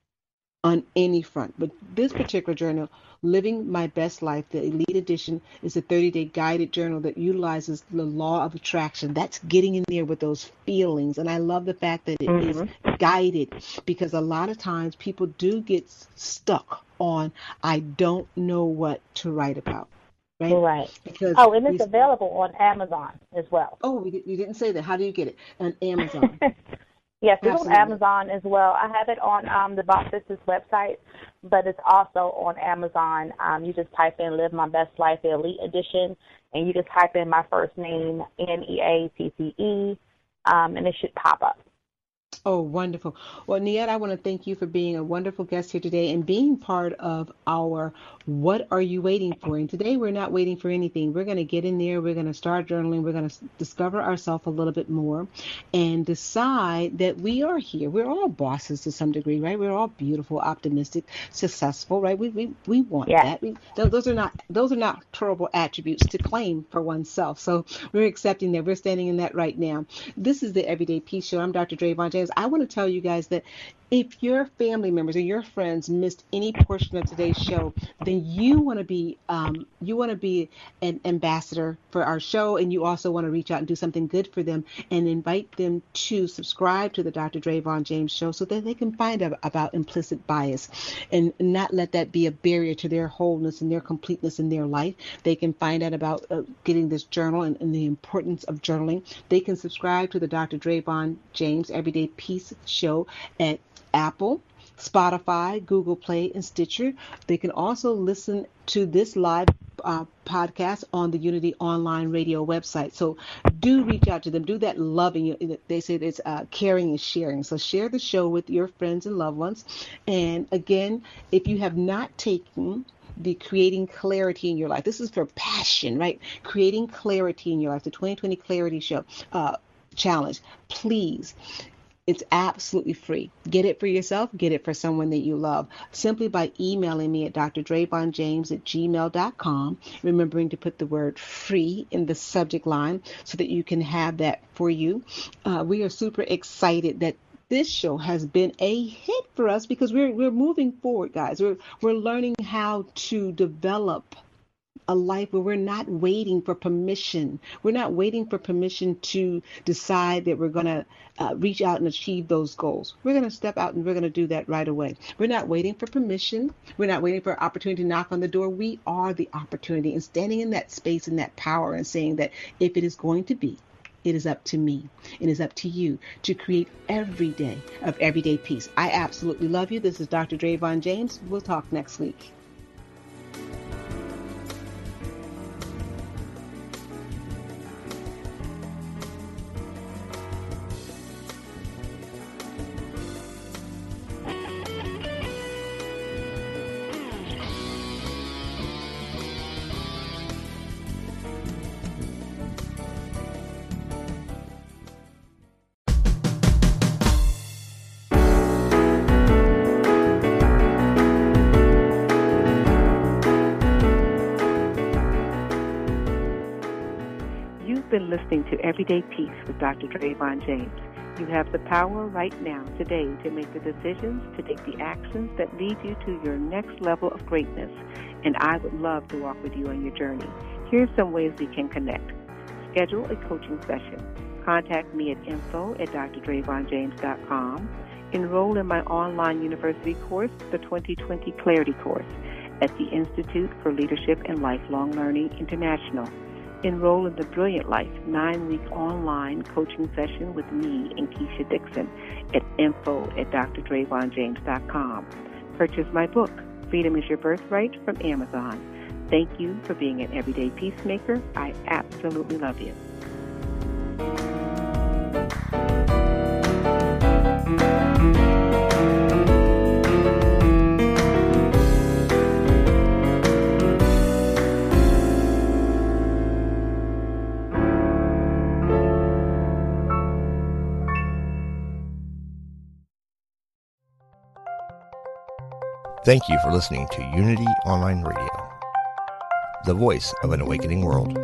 on any front, but this particular journal, Living My Best Life, the Elite Edition, is a thirty-day guided journal that utilizes the law of attraction. That's getting in there with those feelings, and I love the fact that it mm-hmm. is guided, because a lot of times people do get stuck on, I don't know what to write about. Right. Right. Because oh, and it's available on Amazon as well. Oh, you didn't say that. How do you get it? On Amazon. Yes, it's on Amazon as well. I have it on um, the Boss Sisters website, but it's also on Amazon. Um, you just type in Live My Best Life, the Elite Edition, and you just type in my first name, N E A T T E, um, and it should pop up. Oh, wonderful. Well, Neat, I want to thank you for being a wonderful guest here today and being part of our What Are You Waiting For? And today we're not waiting for anything. We're going to get in there. We're going to start journaling. We're going to discover ourselves a little bit more and decide that we are here. We're all bosses to some degree, right? We're all beautiful, optimistic, successful, right? We we, we want yeah. that. We, those are not those are not terrible attributes to claim for oneself. So we're accepting that. We're standing in that right now. This is the Everyday Peace Show. I'm Doctor Drayvon James. I want to tell you guys that if your family members or your friends missed any portion of today's show, then you want to be um, you want to be an ambassador for our show, and you also want to reach out and do something good for them and invite them to subscribe to the Doctor Drayvon James Show so that they can find out about implicit bias and not let that be a barrier to their wholeness and their completeness in their life. They can find out about uh, getting this journal and, and the importance of journaling. They can subscribe to the Doctor Drayvon James Everyday Peace Show at Apple, Spotify, Google Play, and Stitcher. They can also listen to this live uh, podcast on the Unity Online Radio website. So do reach out to them. Do that loving. They say it's uh, caring and sharing. So share the show with your friends and loved ones. And again, if you have not taken the Creating Clarity in Your Life, this is for passion, right? Creating Clarity in Your Life, the twenty twenty Clarity Show uh, Challenge. Please. It's absolutely free. Get it for yourself. Get it for someone that you love. Simply by emailing me at d r drayvon james at gmail dot com, remembering to put the word free in the subject line so that you can have that for you. Uh, we are super excited that this show has been a hit for us because we're we're moving forward, guys. We're we're learning how to develop a life where we're not waiting for permission. We're not waiting for permission to decide that we're going to uh, reach out and achieve those goals. We're going to step out and we're going to do that right away. We're not waiting for permission. We're not waiting for an opportunity to knock on the door. We are the opportunity, and standing in that space and that power and saying that if it is going to be, it is up to me. It is up to you to create every day of everyday peace. I absolutely love you. This is Doctor Drayvon James. We'll talk next week. been listening to Everyday Peace with Doctor Drayvon James. You have the power right now, today, to make the decisions, to take the actions that lead you to your next level of greatness. And I would love to walk with you on your journey. Here's some ways we can connect. Schedule a coaching session. Contact me at info at d r drayvon james dot com. Enroll in my online university course, the twenty twenty Clarity Course, at the Institute for Leadership and Lifelong Learning International. Enroll in the Brilliant Life nine-week online coaching session with me and Keisha Dixon at info at d r drayvon james dot com. Purchase my book, Freedom is Your Birthright, from Amazon. Thank you for being an everyday peacemaker. I absolutely love you. Thank you for listening to Unity Online Radio, the voice of an awakening world.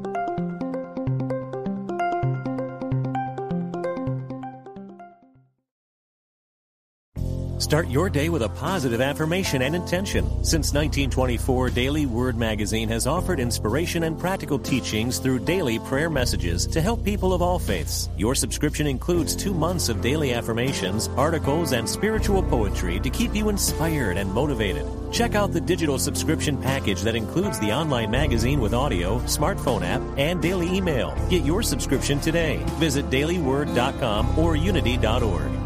Start your day with a positive affirmation and intention. Since nineteen twenty-four, Daily Word Magazine has offered inspiration and practical teachings through daily prayer messages to help people of all faiths. Your subscription includes two months of daily affirmations, articles, and spiritual poetry to keep you inspired and motivated. Check out the digital subscription package that includes the online magazine with audio, smartphone app, and daily email. Get your subscription today. Visit daily word dot com or unity dot org.